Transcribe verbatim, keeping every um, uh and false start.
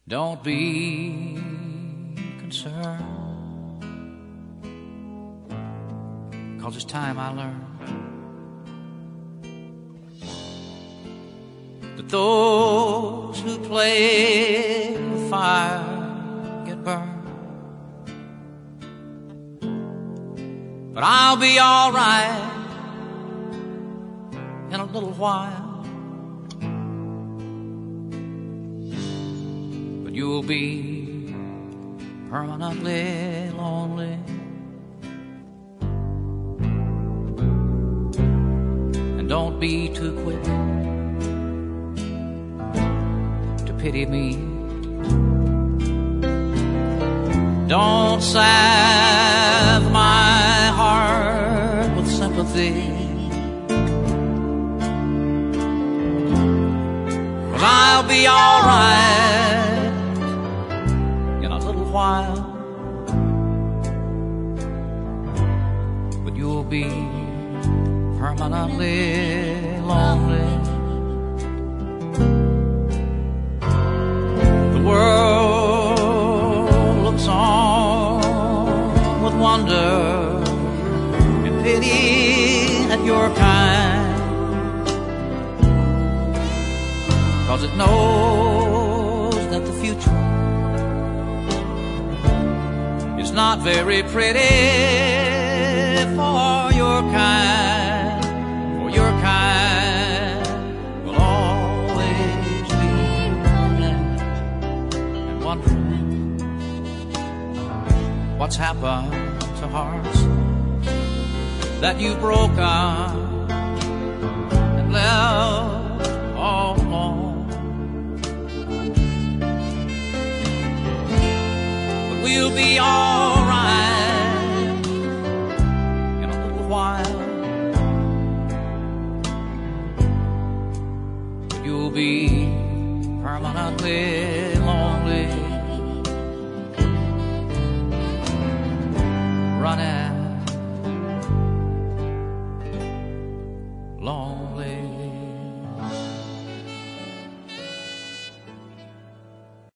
Don't be concerned, 'cause it's time I learned that those who play with fire get burned. But I'll be all right in a little while. But you'll be permanently lonely. And don't be too quick to pity me. Don't salve my heart with sympathy, 'cause I'll be all right in a little while. But you'll be permanently lonely. The world looks on with wonder and pity at your kind, 'cause it knows that the future is not very pretty for your kind. For your kind will always be left and wondering what's happened to hearts that you've broken and left all alone. But we'll be all right in a little while. But you'll be permanently lonely, running